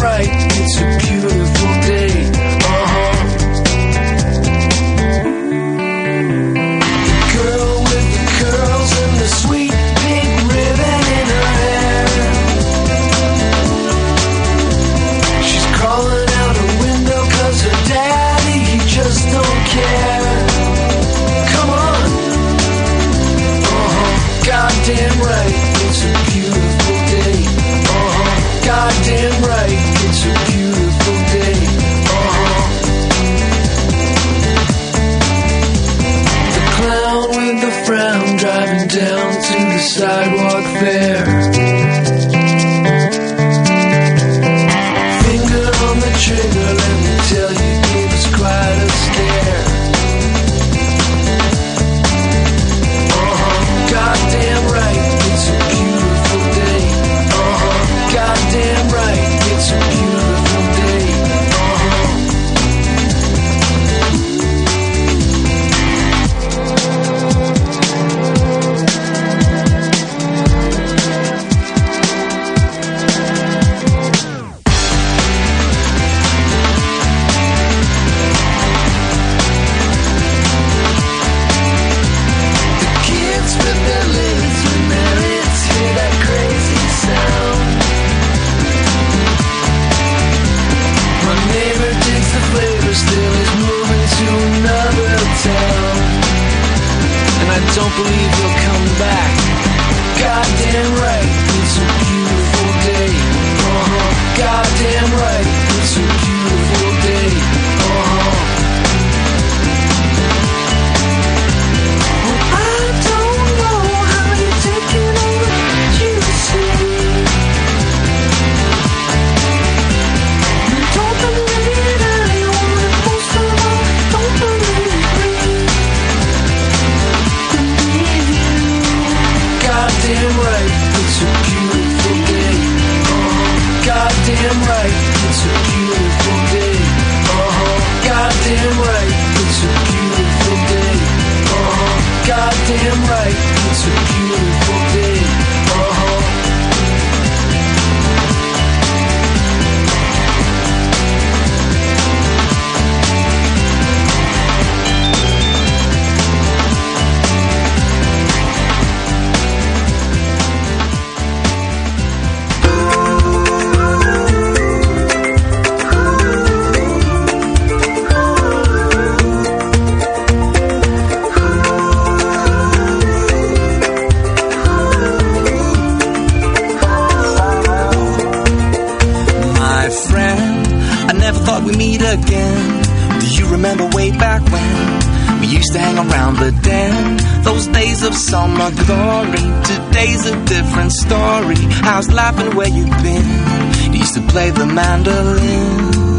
right, it's a beautiful day. The girl with the curls and the sweet pink ribbon in her hair, she's crawling out her window 'cause her daddy, he just don't care. Come on, goddamn right, it's a beautiful day. Goddamn right, it's a beautiful day. The clown with the frown driving down to the sidewalk there, finger on the trigger, let me tell you, it was quite a scare. Goddamn right, it's a beautiful day. Goddamn right, it's a beautiful day. The kids with their lids when their lids hear that crazy sound. My neighbor digs the flavor, still is moving to another town, and I don't believe he'll come back. Goddamn right, it's a beautiful day. Goddamn right, it's a beautiful day. Well, I don't know how you're taking over, you see. Don't believe anyone, most of all, don't believe me. Believe you. Goddamn right, it's a beautiful day. Goddamn right, it's a beautiful day. Goddamn right, it's a beautiful day. Goddamn right, it's a beautiful day. My friend, I never thought we'd meet again. Do you remember way back when we used to hang around the den? Those days of summer glory. Today's a different story. How's life and where you've been? You used to play the mandolin.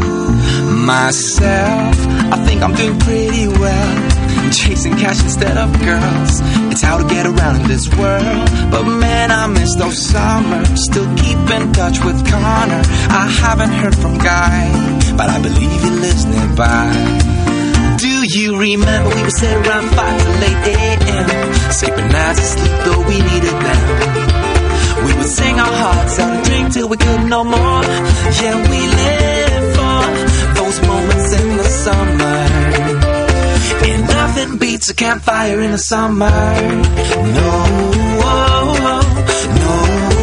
Myself, I think I'm doing pretty well, chasing cash instead of girls. It's how to get around in this world. But man, I miss those summers. Still keep in touch with Connor. I haven't heard from Guy, but I believe he lives nearby. Do you remember we would sit around 5 till 8 a.m. skipping nights of sleep though we needed them. We would sing our hearts out and drink till we could no more. Yeah, we live for those moments in the summer. And nothing beats a campfire in the summer. No, no,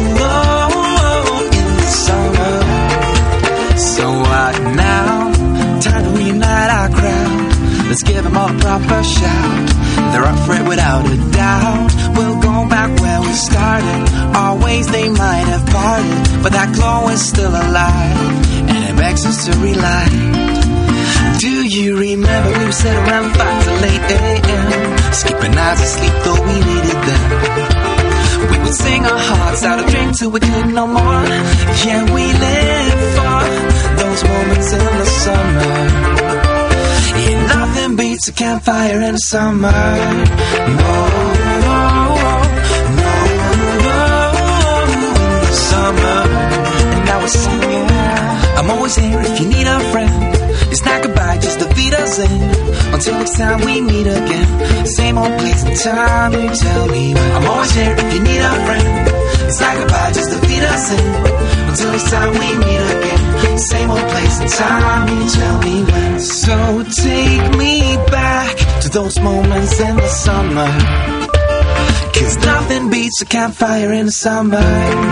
in the summer. So what now? Time to reunite our crowd. Let's give them all a proper shout. They're up for it without a doubt. We'll go back where we started. Our ways they might have parted, but that glow is still alive, and it begs us to relight. Do you remember we would sit around 5 till 8 a.m. skipping nights of sleep though we needed them. We would sing our hearts out, a drink till we could no more. Yeah, we live for those moments in the summer. Yeah, nothing beats a campfire in the summer. No, no, no, in the summer. And now we're singing. I'm always here if you need a friend. It's not goodbye, just a Auf Wiedersehen. Until next time we meet again. Same old place and time, you tell me when. I'm always here if you need a friend. It's not goodbye, just a Auf Wiedersehen. Until next time we meet again. Same old place and time, you tell me when. So take me back to those moments in the summer, 'cause nothing beats a campfire in the summer.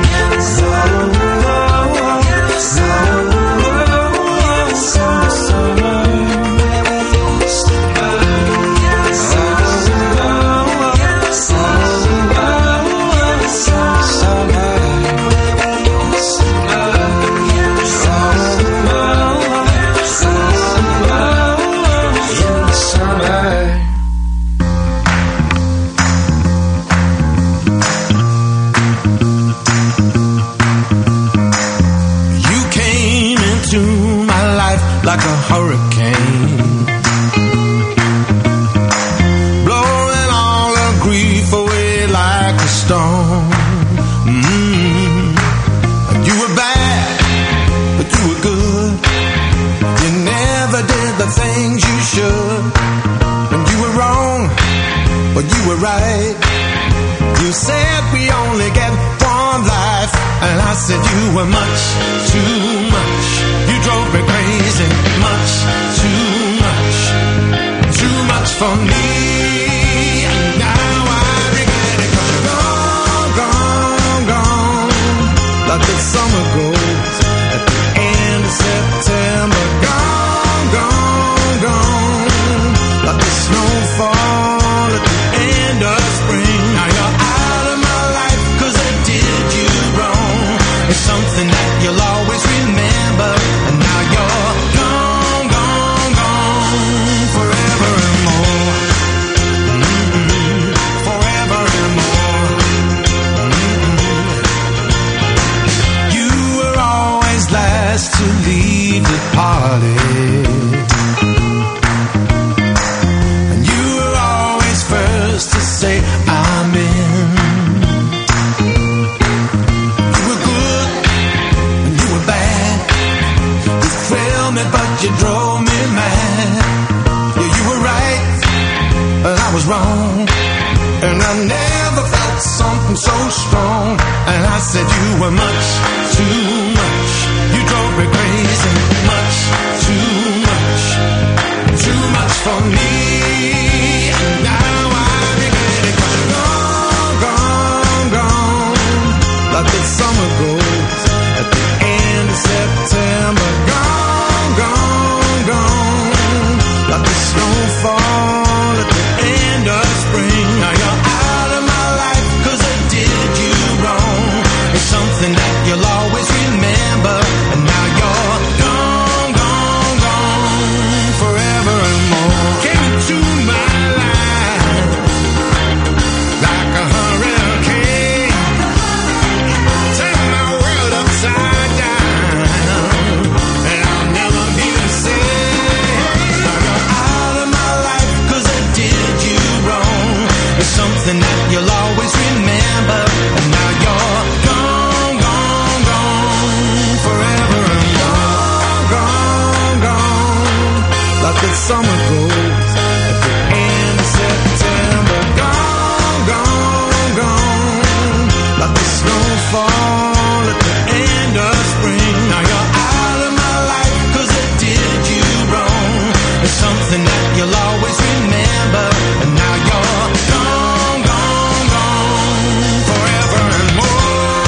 Like a hurricane, blowing all the grief away like a storm. You were bad, but you were good. You never did the things you should. And you were wrong, but you were right. You said we only get one life, and I said you were much too much. You drove me crazy, much too much for me. And now I regret it, 'cause you're gone, gone, gone. Like the summer goes at the end of September. Gone, gone, gone. Like the snowfall at the end of spring. Now you're out of my life 'cause I did you wrong. It's something that you'll always remember. And now you're gone, gone, gone. Forever and more. Forever and more. You were always last to leave the party. And you were always first to say I'm in. But you drove me mad. Yeah, you were right, and I was wrong. And I never felt something so strong. And I said you were much too much. You drove me crazy, much too much for me. And now I regret it, 'cause you're gone, gone, gone. Like the summer goes at the end of September. Gone, gone, gone. Like the snowfall at the end of spring. Now you're out of my life 'cause I did you wrong. It's something that you'll always remember. And now you're gone, gone, gone. Forever and more. Came into my life like a hurricane. Turn my world upside down. And I'll never be the same. Now you're out of my life 'cause I did you wrong. It's something that you'll always remember. And now you're gone, gone, gone. Forever and gone, gone, gone. Like the summer goes at the end of September. Gone, gone, gone. Like the snowfall at the end of spring. Now you're out of my life 'cause I did you wrong. It's something that you'll always remember. And now you're gone, gone, gone. Forever and more.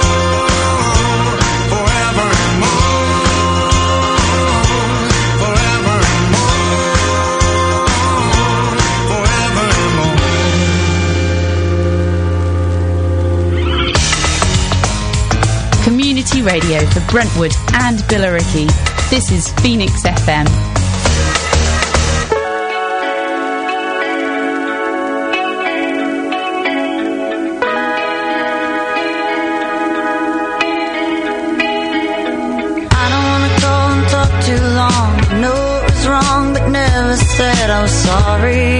Forever and more. Forever and more. Forever and more. Community radio for Brentwood and Billericay. This is Phoenix FM. I don't wanna go and talk too long. I know it was wrong, but never said I was sorry.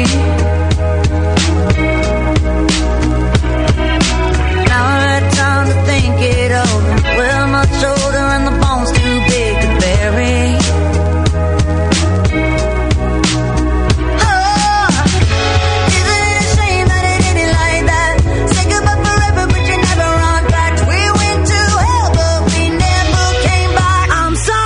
Now I've had time to think it over. Well, much older and the bone's too big to bury. I'm sorry.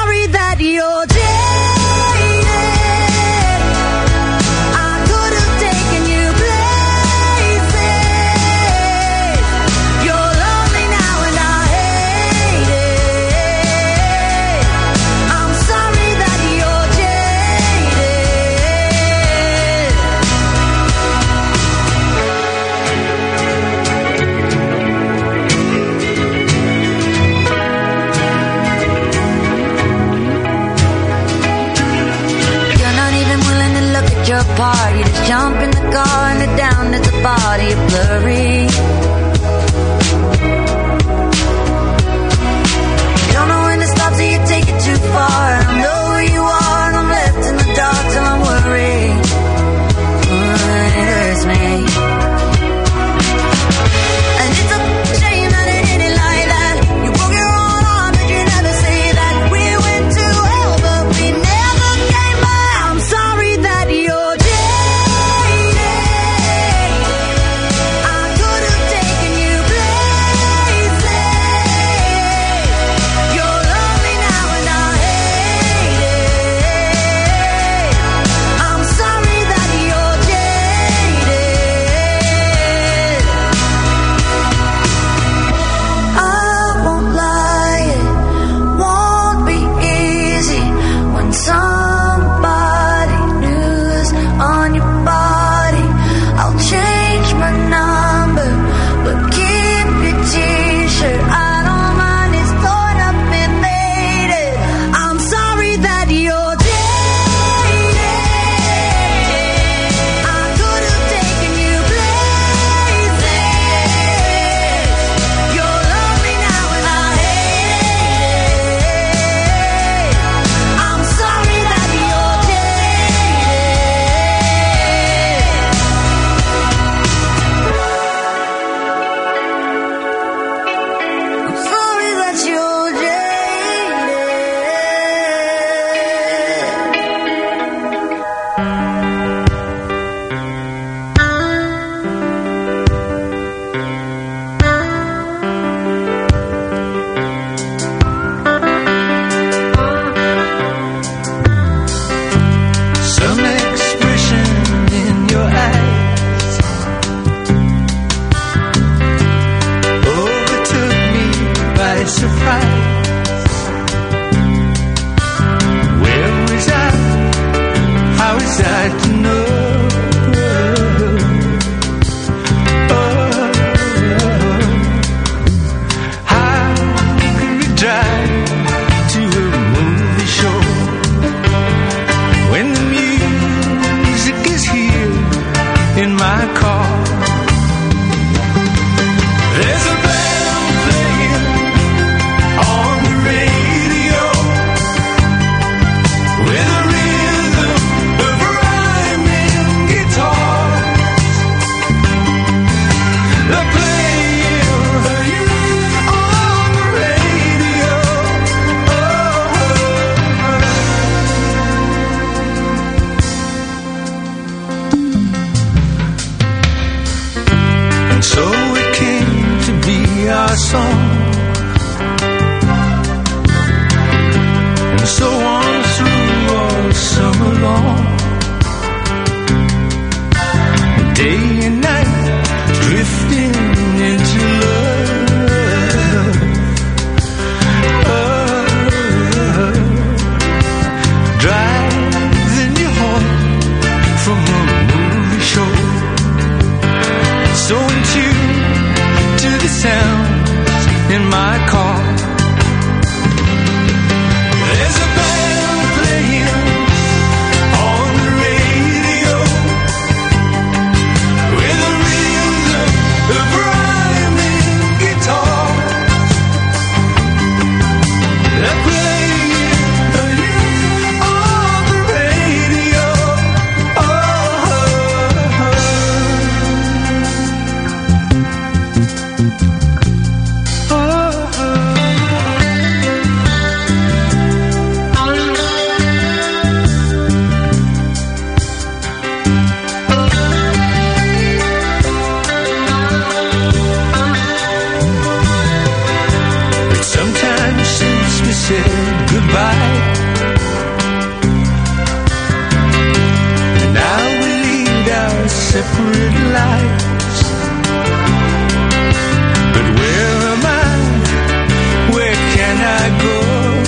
So on through all summer long, day and night, drifting into love. Driving you home from a movie show, so in tune to the sounds in my car. There's a band playing on the radio with a rhythm of rhyming guitars. They're playing you on the radio. But sometimes since we said goodbye, and now we lead our separate lives. But where am I? Where can I go?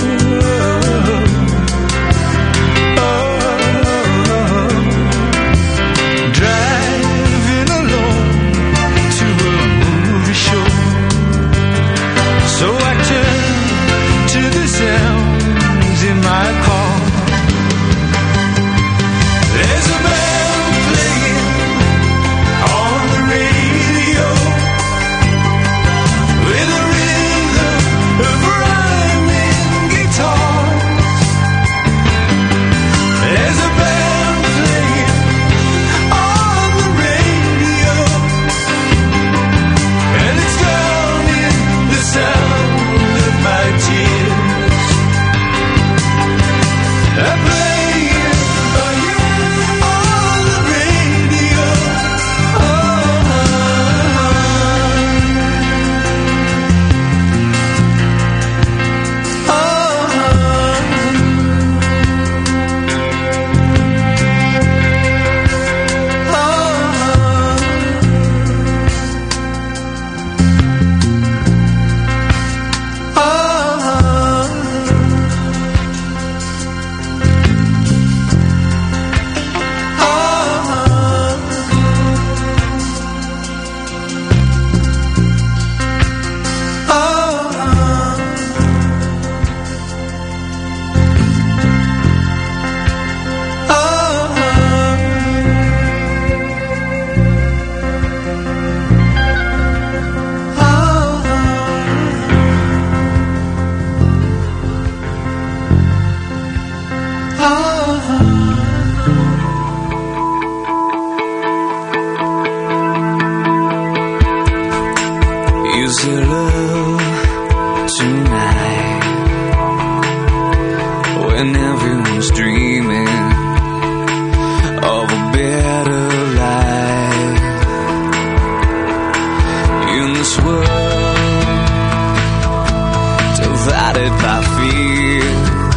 Driving alone to a movie show, so I turn to the sounds in my car. There's a band playing on the radio with a rhythm of rhyming guitars. There's a band playing on the radio, and it's drowning the sound of my tears. I'm playing for you on the radio. Is there love tonight when everyone's dreaming of a better life in this world divided by fear?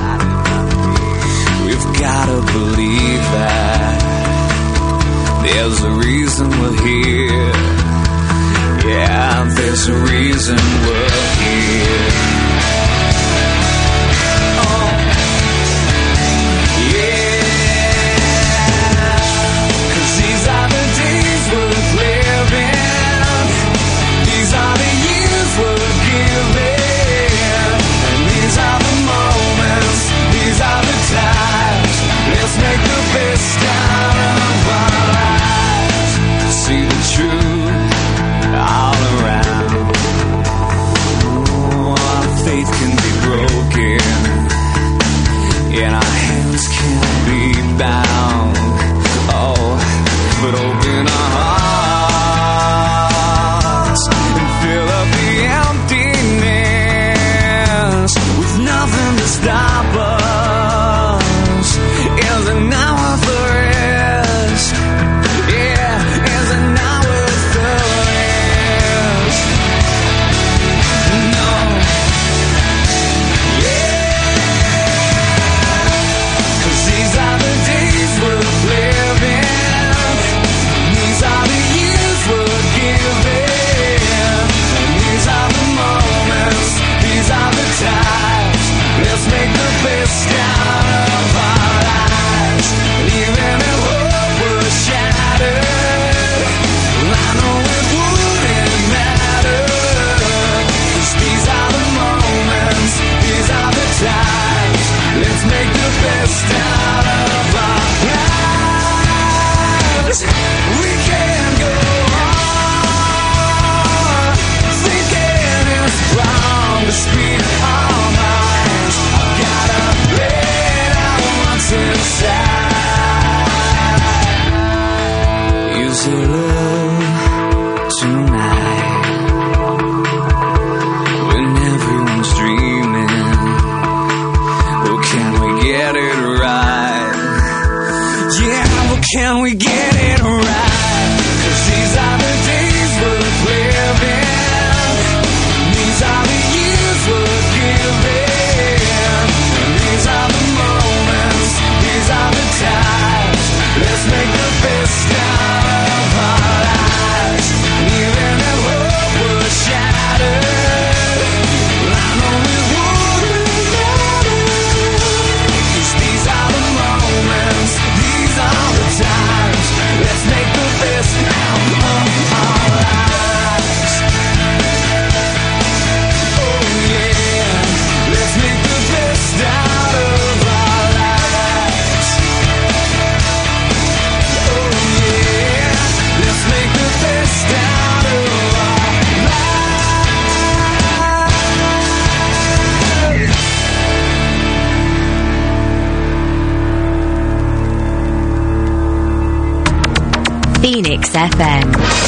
We've gotta believe that there's a reason we're here. Yeah, there's a reason we're here. Oh, yeah. 'Cause these are the days worth living. These are the years worth giving. And these are the moments. These are the times. Let's make the best out of our lives. See the truth all around. Oh, our faith can be broken, and our hands can be bound. Oh, but open our hearts and fill up the emptiness with nothing to stop us. Is it now worth the risk? Yeah, is it now worth the risk? No. Yeah. best out of our lives, even if hope was shattered. I know it wouldn't matter, 'cause these are the moments, these are the times. Let's make the best out of our lives. We can't go on thinking it's wrong to speak our minds. I've gotta let out what's inside. Use your love tonight when everyone's dreaming. Oh, can we get it right? Yeah, well, can we get it right? 'Cause these are the days worth living. These are the years worth giving. These are the moments, these are the times. Let's make the best out of our lives, even if hope was shattered. I know it wouldn't matter, 'cause these are the moments, these are the times. Let's make the best out of our lives. Oh yeah, let's make the best out of our lives. Oh yeah, let's make the best out of our lives. Phoenix FM.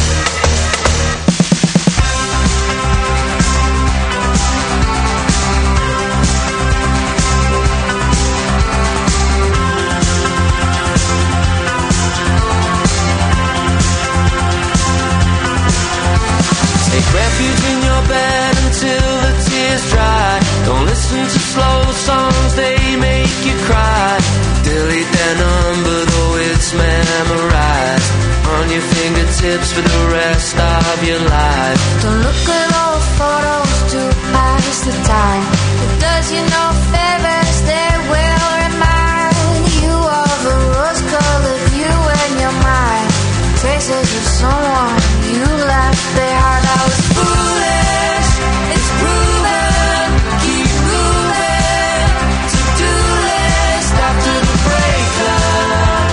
Take refuge in your bed until the tears dry. Don't listen to slow songs, they make you cry. Delete their number though it's memorized on your fingertips for the rest of your life. Don't look at old photos to pass the time. It does you no favors, they will remind you of a rose-colored view in your mind. Traces of someone you left behind. I was foolish, it's proven. Keep moving, to-do list after the breakup.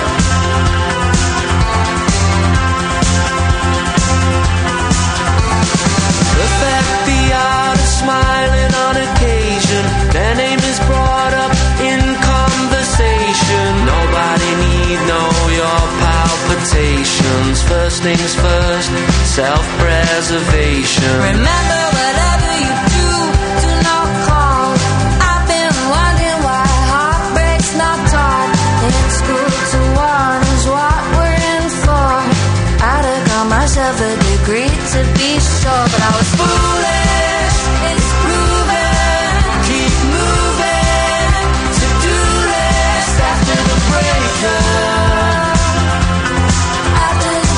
Perfect the art of smiling on occasion. Their name is brought up in conversation. Nobody need know your palpitations. First things first, self-preservation. Remember, whatever you do, do not call. I've been wondering why heartbreak's not taught in school. To warn is what we're in for. I'd have got myself a degree to be sure, but I was foolish. It's proven. Keep moving, to-do list after the breakup. After the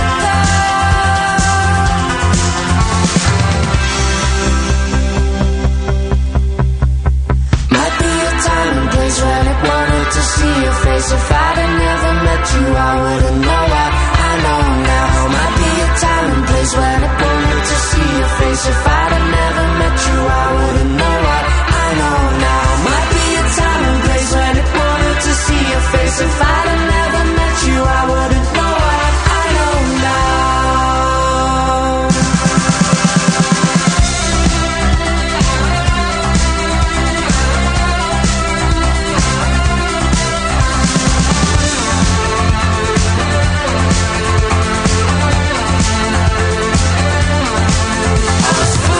breakup. Might be a time and place when it wanted to see your face. If I'd have never met you, I wouldn't know what I know now. Might be a time and place when it wanted to see your face. If I'd have never met you, I wouldn't know what I know now. Might be a time and place when it wanted to see your face. If I'd have never met you, I wouldn't know what I know now. I was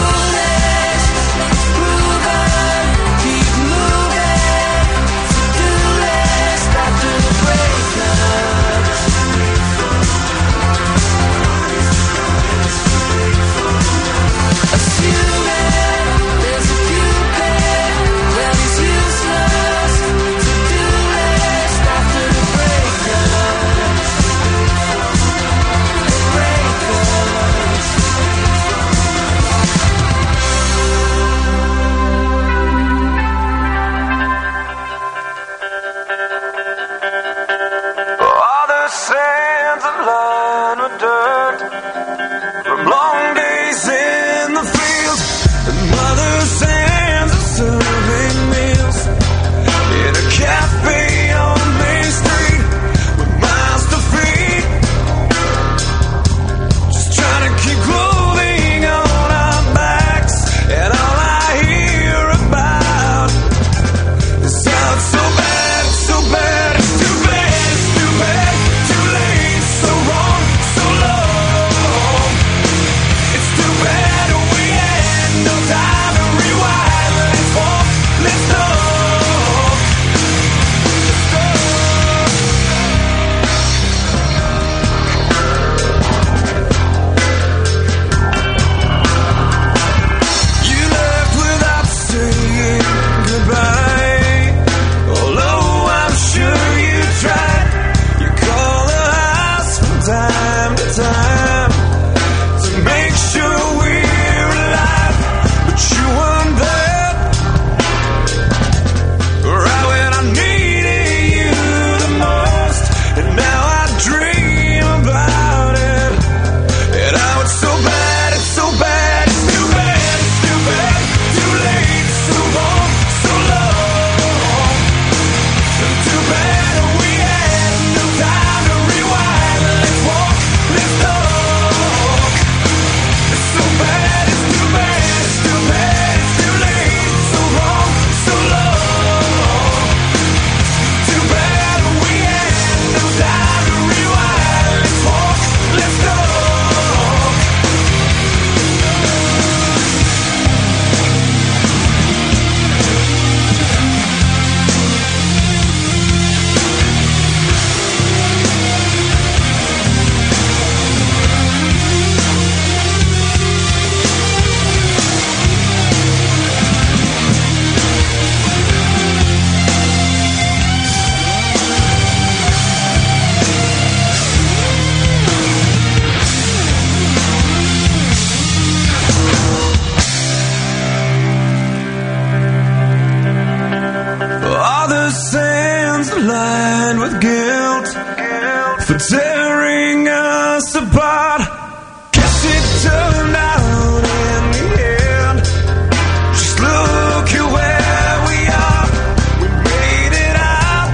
tearing us apart. Guess it turned out in the end. Just look at where we are. We made it out.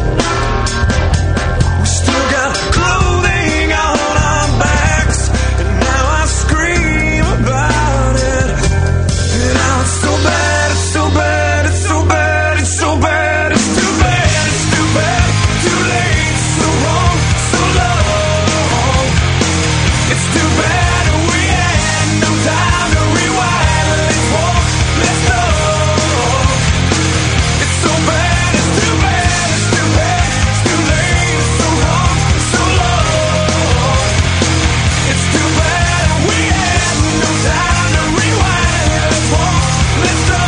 We still got clothing on our backs, and now I scream about it. And now it's so bad, it's so bad, it's so bad, it's so bad, it's too bad, it's too bad, too late, so wrong, so long. It's too bad we had no time to rewind. Let's walk, let's go. It's so bad, it's too bad, it's too bad, it's too late, it's so wrong, so long. It's too bad we had no time to rewind. Let's walk, let's go.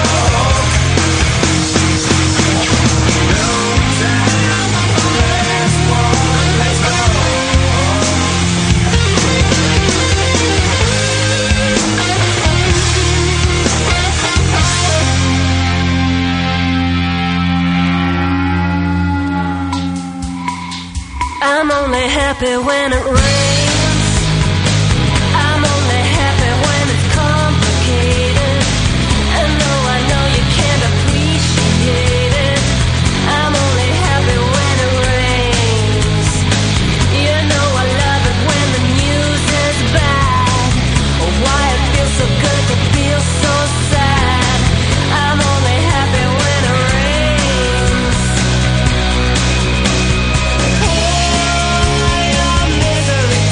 I'm only happy when it rains. I'm only happy when it's complicated. And though I know you can't appreciate it, I'm only happy when it rains. You know I love it when the news is bad. Oh, why it feels so good to feel so sad. I'm only happy when it rains. Pour your misery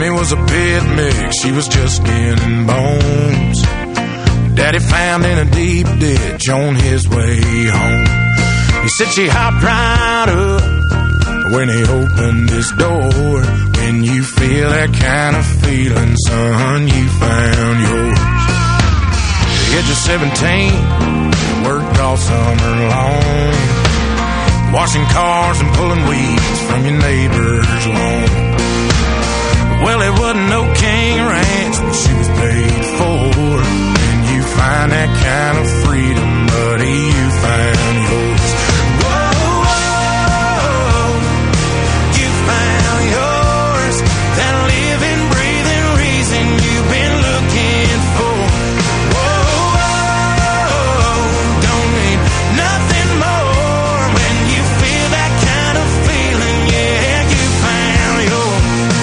Annie was a bit mixed, she was just skin and bones. Daddy found in a deep ditch on his way home. He said she hopped right up when he opened his door. When you feel that kind of feeling, son, you found yours. The age of 17, worked all summer long, washing cars and pulling weeds from your neighbor's lawn. Well, it wasn't no king ranch that she was paid for. And you find that kind of freedom, buddy, you found yours. Whoa, whoa, you found yours. That living, breathing reason you've been looking for. Whoa, whoa, don't need nothing more. When you feel that kind of feeling, yeah, you found yours.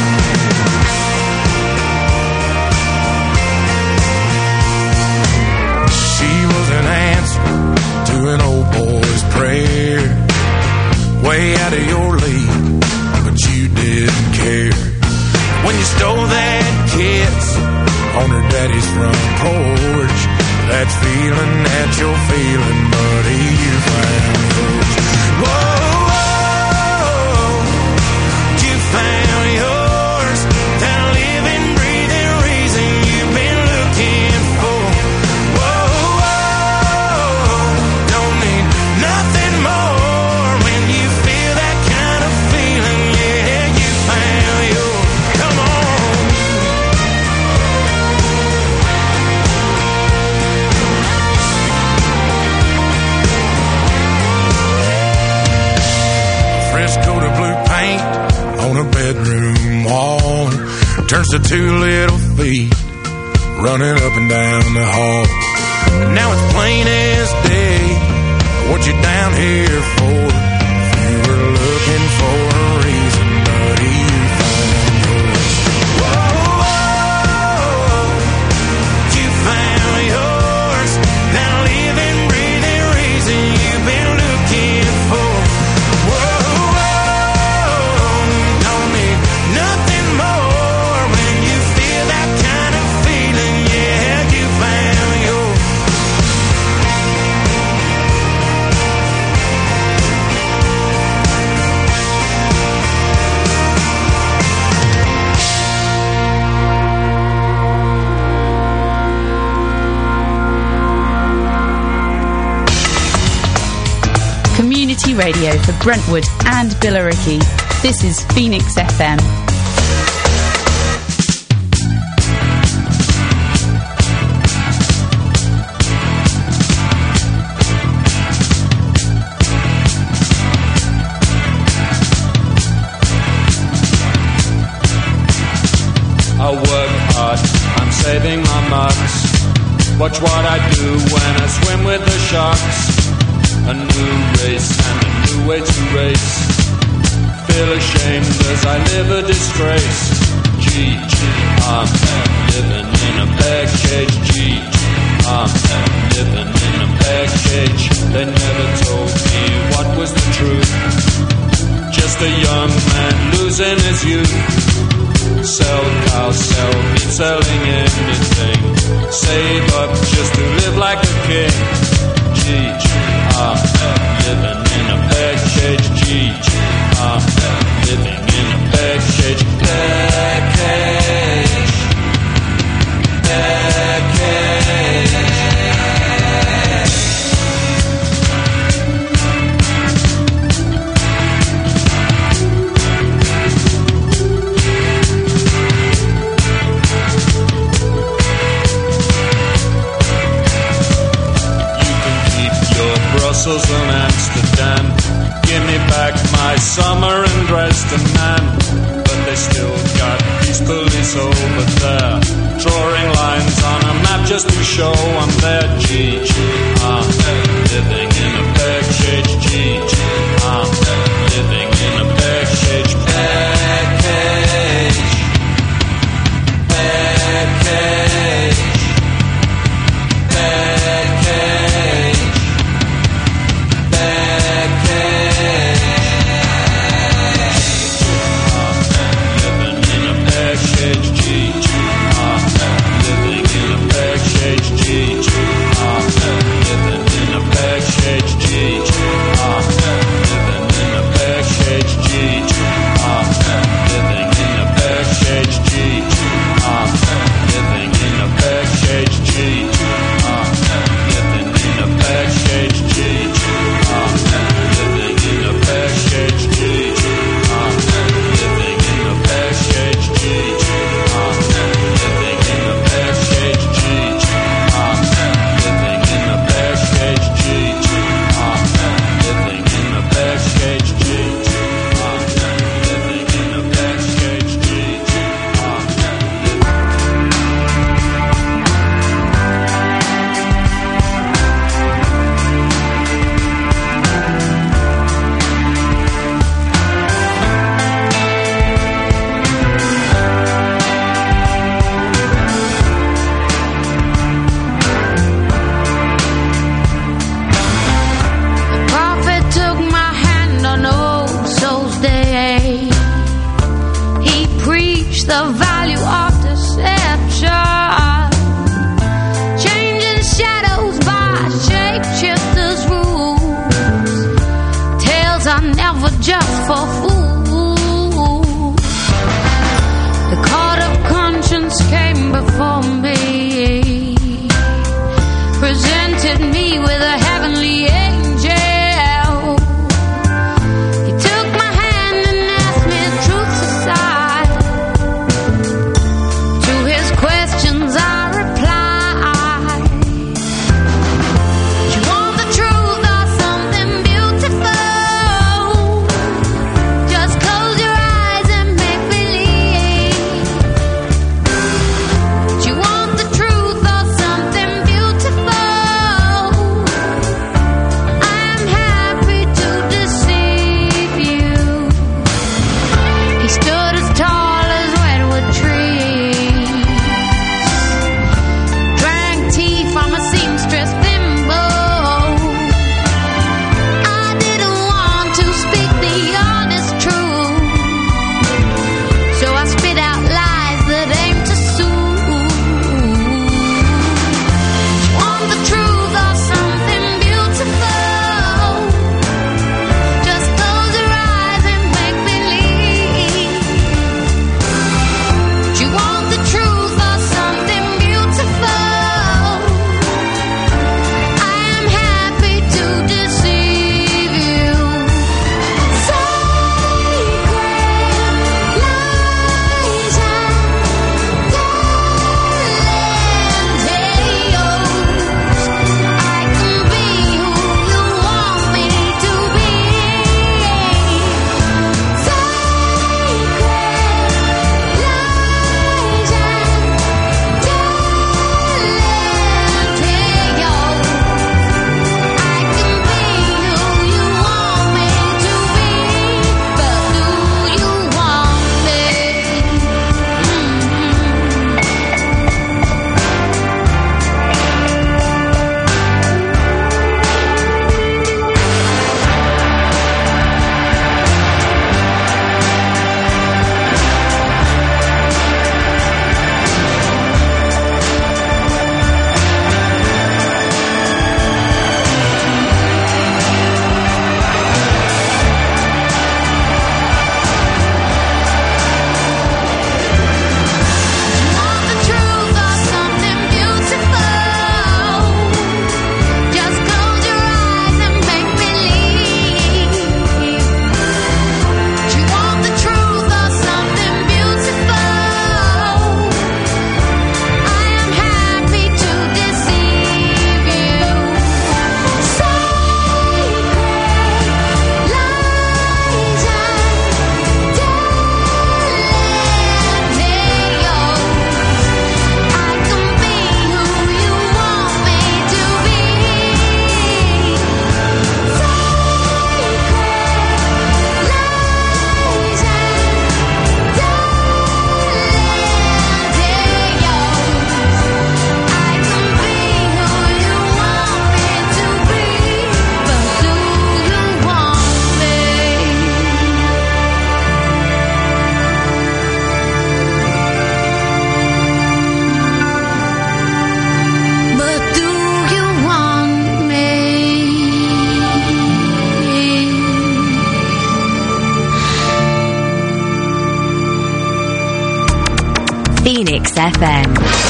She was an answer to an old boy's prayer, way out of your league, but you didn't care. When you stole that kiss on her daddy's front porch, that feeling that you're feeling, buddy, you found yours. Whoa, whoa, you found yours. That living, breathing reason you've been looking for. Whoa, whoa, don't need nothing more. When you feel that kind of feeling, yeah, you found yours. Come on. Fresh coat of blue paint on a bedroom wall turns to two little feet running up and down the hall. Now it's plain as day what you're down here for. If you were looking for a reason, buddy, you found yours. Whoa, whoa, you found yours. That living, breathing reason you've been looking for. Whoa, whoa, don't need nothing more. When you feel that kind of feeling, yeah, you found yours. Community radio for Brentwood and Billericay. This is Phoenix FM. I work hard, I'm saving my marks. Watch what I do when I swim with the sharks. A new race and a new way to race. Feel ashamed as I live a disgrace. I'm living in a peg cage. I'm living in a peg cage. They never told me what was the truth. Just a young man losing his youth. Sell cows, sell meat, selling anything. Save up just to live like a king. I'm living in a peg cage. I'm living in a peg cage. Peg cage. Peg cage. Brussels and Amsterdam. Give me back my summer in Dresden, man. But they still got peace police over there, drawing lines on a map just to show I'm there. I'm living in a peg cage. I'm living in a peg cage. Peg cage. Peg cage. Peg cage. Peg cage. I'm living in a peg cage. teach the value of deception. Changing shadows by shapeshifters' rules. Tales are never just for fools. The court of conscience came before me, presented me with a heavenly angel. He took my hand and asked me truth's aside. To his questions I replied. You want the truth or something beautiful? Just close your eyes and make believe. You want the truth or something beautiful? I'm happy to deceive you. He stood as tall as redwood trees, drank tea from a seamstress thimble. I didn't want to speak the honest truth, so I spit out lies that aim to soothe. Want the truth or something beautiful? Just close your eyes and make believe. You want the truth or something beautiful? I am happy to deceive you. Sacred lies and tales. I can be who you want me to be. Sacred lies and tales. I can be who you want me to be, but do you want me? Want the truth or something beautiful? Just close your eyes and make believe. You want the truth or something beautiful? I am happy to deceive you. Sacred lies and I can be who you want me to be. Sacred lies and I can be who you want me to be, but do you want me? But do you want me? Phoenix FM.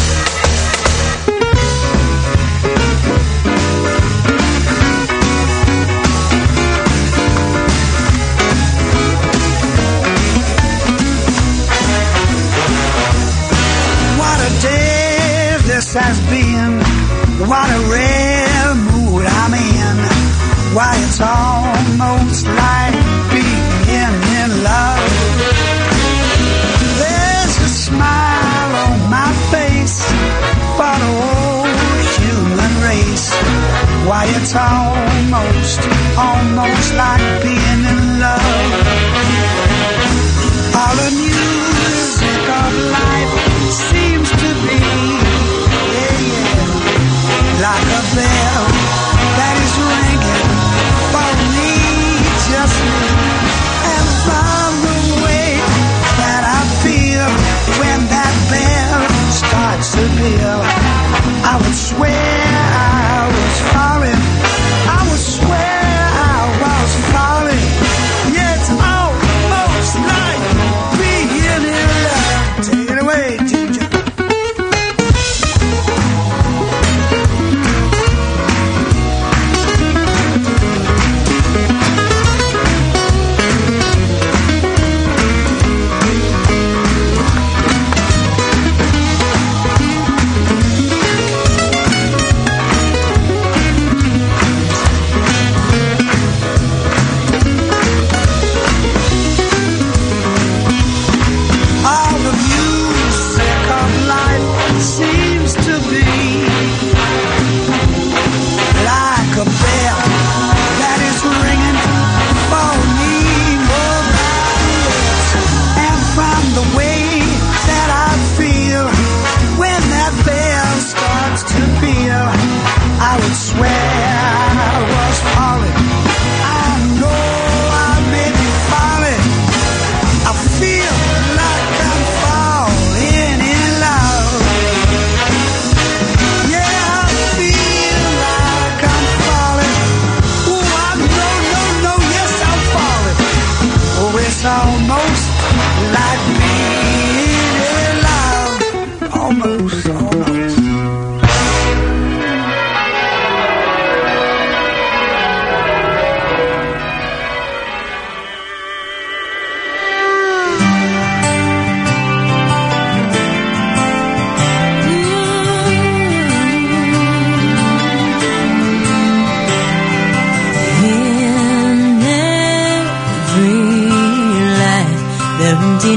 What a day this has been. What a rare mood I'm in. Why, it's almost like being in love. There's a smile on my face for the whole human race. Why, it's almost like being in love. All the music of life seems to be, like a bell that is ringing for me, just me. And from the way that I feel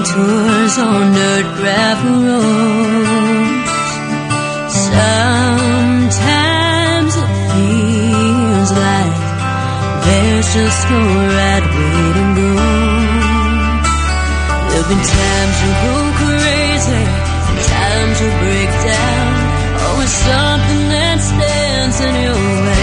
tours on dirt gravel roads. Sometimes it feels like there's just no right way to go. There've been times you go crazy, times you break down. Always something that stands in your way.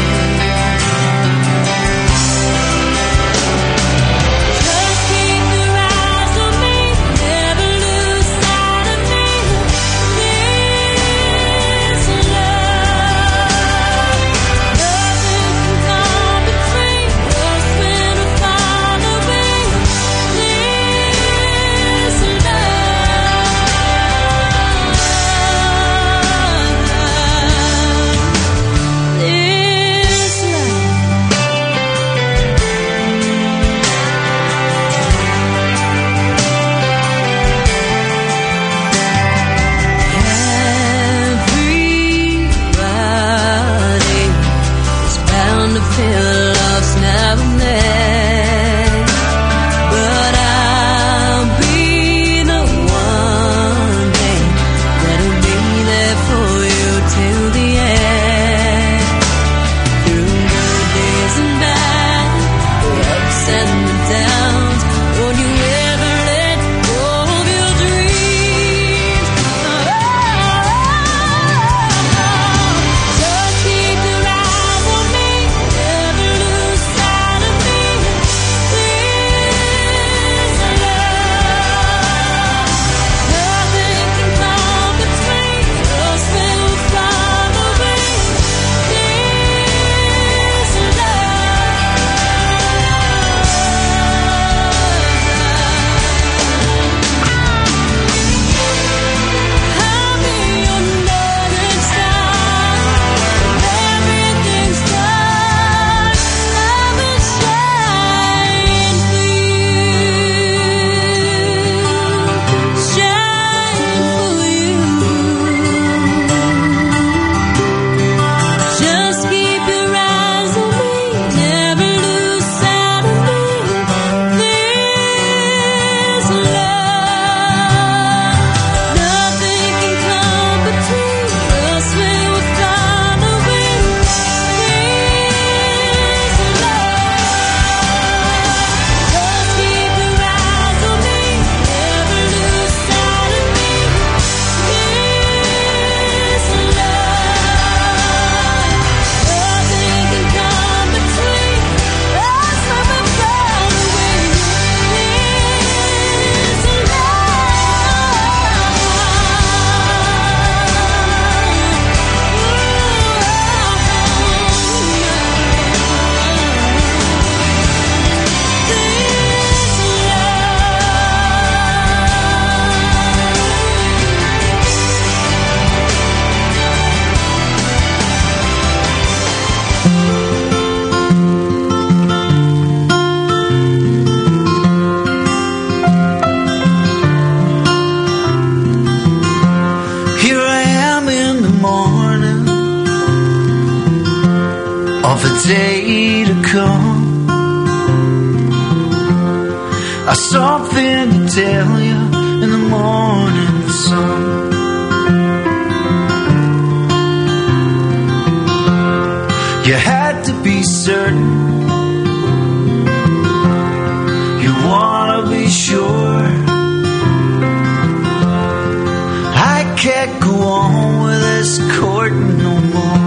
Day to come, I've something to tell you in the morning sun. You had to be certain, you wanna be sure. I can't go on with this courting no more.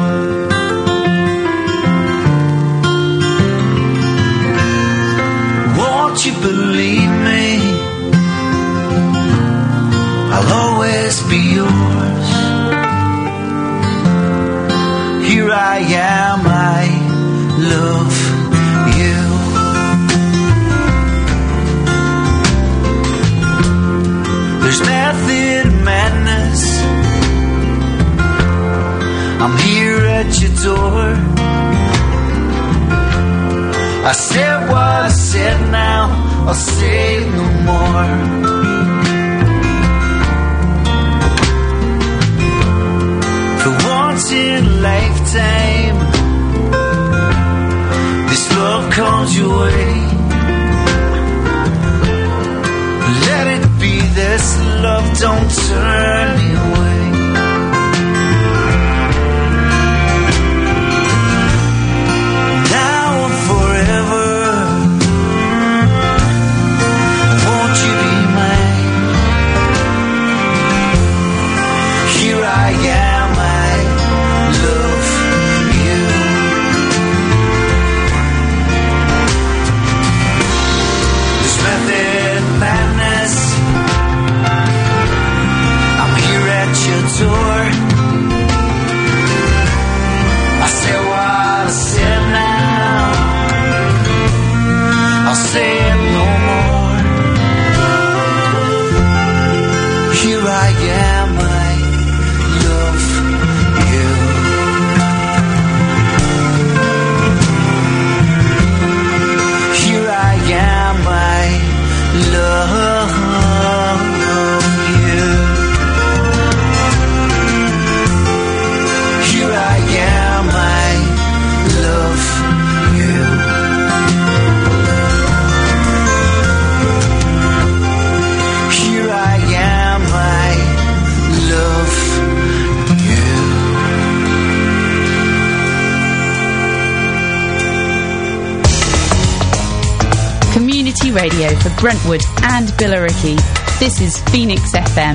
Won't you believe me? I'll always be yours. Here I am, I love you. There's method in madness. I'm here at your door. I said what I said, now I'll say no more. For once in a lifetime, this love comes your way. Let it said, love, don't turn me away. Now and forever, won't you be mine? Here I am, I love you. This method madness, I'm here at your door. I say what I said now, I'll say it no more. Here I am, I love you. Here I am, I love you. Here I am, I love you. Here I am, I love you. Community radio for Brentwood and Billericay. This is Phoenix FM.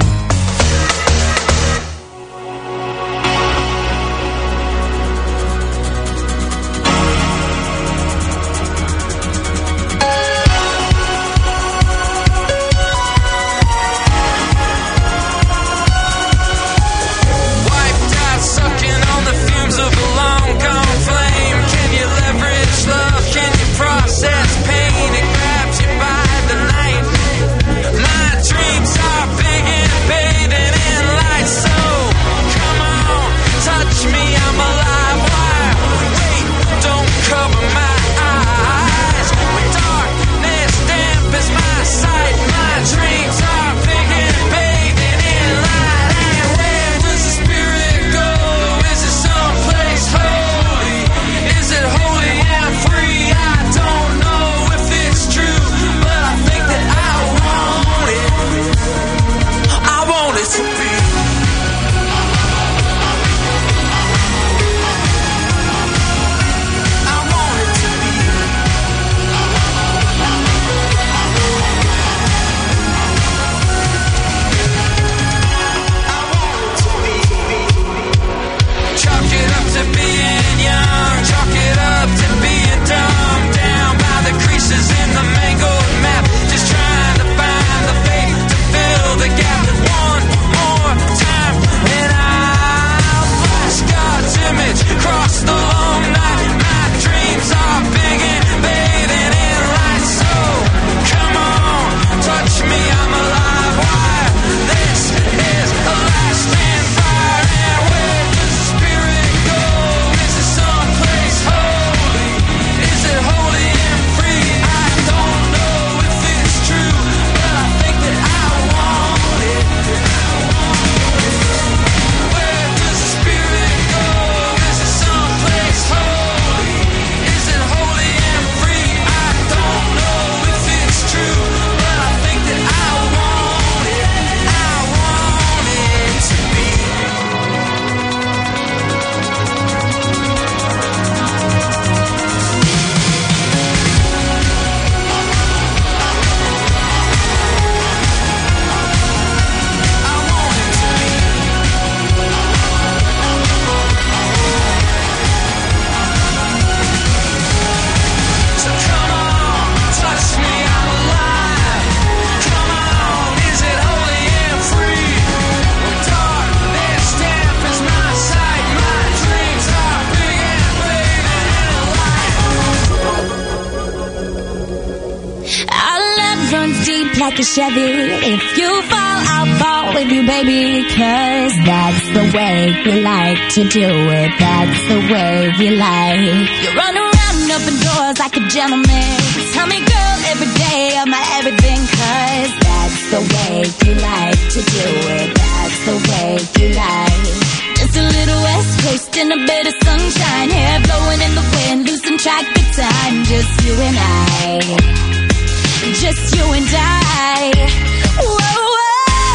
Wiped out, sucking on the fumes of a long gone flame. Can you leverage love? Can you process pain? It grabs you by the night. My dreams are big and bathing in light. So come on, touch me, I'm alive. Why? Wait, don't cover my eyes. When darkness dampens my sight, my dreams are big and bathing in light. And where does the spirit go? Is it someplace holy? Is it holy and free? I don't know if it's true, but I think that I want it. I want it to be. I want it to be. I want it to be. Chalk it up to being young, chalk it up to being dumb. Down by the creases in the mangled map, just trying to find the faith to fill the gap. One more time, and I'll flash God's image across the long night. My dreams are big and bathing in light. So come on, touch me, I'm alive. Why? This is a lasting fire. And where does the spirit go? Is it someplace holy? Is it holy and free? I don't know if it's true, but I think that I want it. Where does the spirit go? Is it someplace holy? Is it holy and free? I don't know if it's true, but I think that I want it. I want it to be. I want it to be. So come on, touch me, I'm alive. Come on, is it holy and free? When darkness dampens my sight, my dreams are big and bathing in light. Our love runs deep like a Chevy. If you fall, I'll fall with you, baby. 'Cause that's the way we like to do it. That's the way we like. You run around, open doors like a gentleman. Tell me, girl, every day of my everything. 'Cause that's the way you like to do it. That's the way you like. Just a little West Coast and a bit of sunshine. Hair blowing in the wind, losing track of time. Just you and I. Just you and I. Whoa, whoa.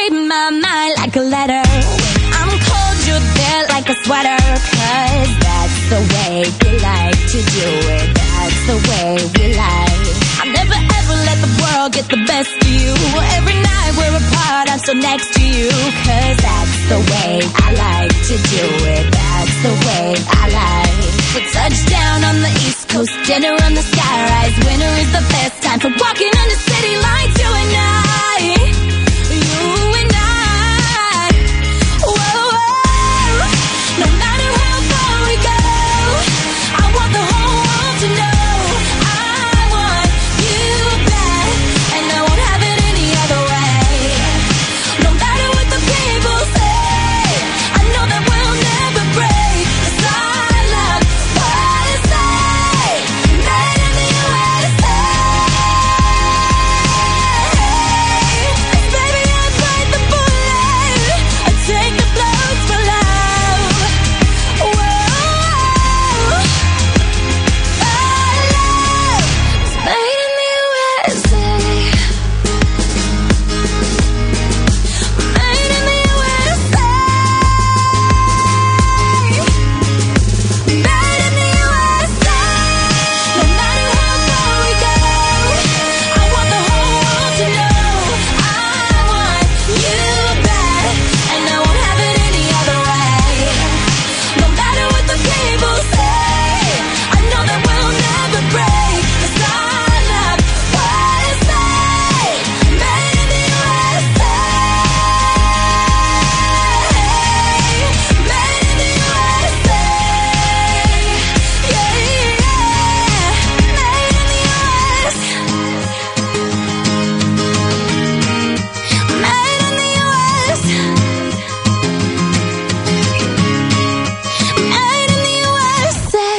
read my mind like a letter. When I'm cold, you're there like a sweater. 'Cause that's the way we like to do it. That's the way we like. I'll never ever let the world get the best of you. Every night we're apart, I'm still next to you. 'Cause that's the way I like to do it. That's the way I like. We touch down on the East Coast, dinner on the skyrise. Winter is the best time for walking under city lights. You and I, you and I. Whoa, whoa. No matter how far we go, I want the whole world to know I want you back, and I won't have it any other way. No matter what the people say, I know that we'll never break. 'Cause I love what I say. Made in the USA. Baby, I bite the bullet. I take the blows for love. Whoa, our love is made in the USA. Made in the USA. Made in the USA. No matter how far we go, I want the whole world to know I want you back, and I won't have it any other way. No matter what the people say, I know that we'll never break. 'Cause I love what I say. Made in the USA. Made in the USA. Yeah, yeah. Made in the US. Made in the US. Made in the USA.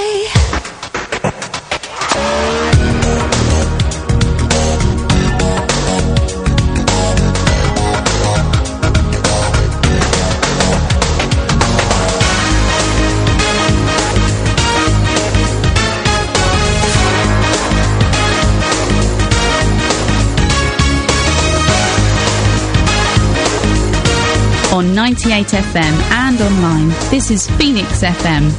On 98 FM and online, this is Phoenix FM.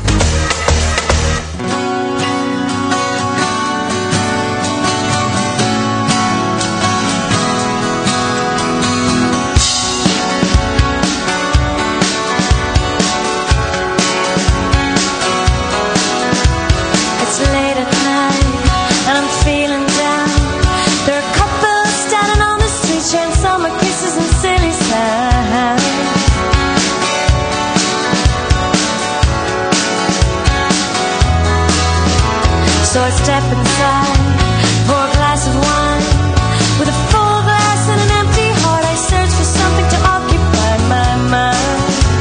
It's late at night and I'm feeling down. There are couples standing on the street sharing summer kisses and silly sounds. So I step inside